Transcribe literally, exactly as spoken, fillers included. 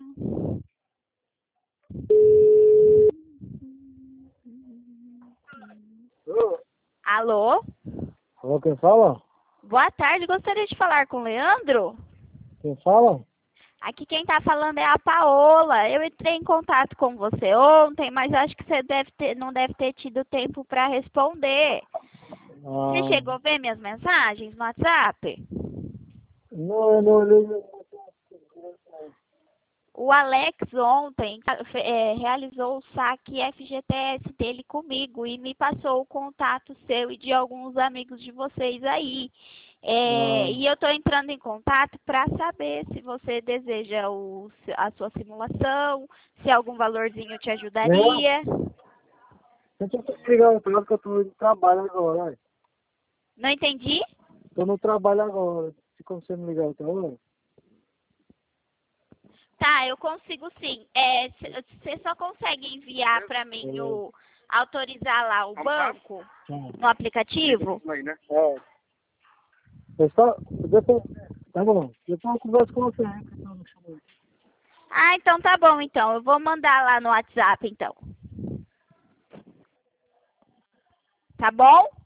Ô, Alô? alô, quem fala? Boa tarde, gostaria de falar com o Leandro? Quem fala? Aqui quem tá falando é a Paola. Eu entrei em contato com você ontem, mas acho que você deve ter, não deve ter tido tempo para responder. Você Ah, chegou a ver minhas mensagens no WhatsApp? não, eu não olhei. O Alex ontem é, realizou o saque F G T S dele comigo e me passou o contato seu e de alguns amigos de vocês aí. É, Ah, e eu estou entrando em contato para saber se você deseja o, a sua simulação, se algum valorzinho te não, ajudaria. deixa eu te ligar outra hora que eu tô no trabalho agora, né? Não entendi? Tô no trabalho agora. Se como você me ligar outra hora? Tá, eu consigo sim. É, você só consegue enviar para mim Beleza. o autorizar lá o banco Tchau. no aplicativo? É. Eu só, depois, tá bom. Depois eu converso com você, hein, que eu tô no chão. Ah, então tá bom então. Eu vou mandar lá no WhatsApp então. Tá bom?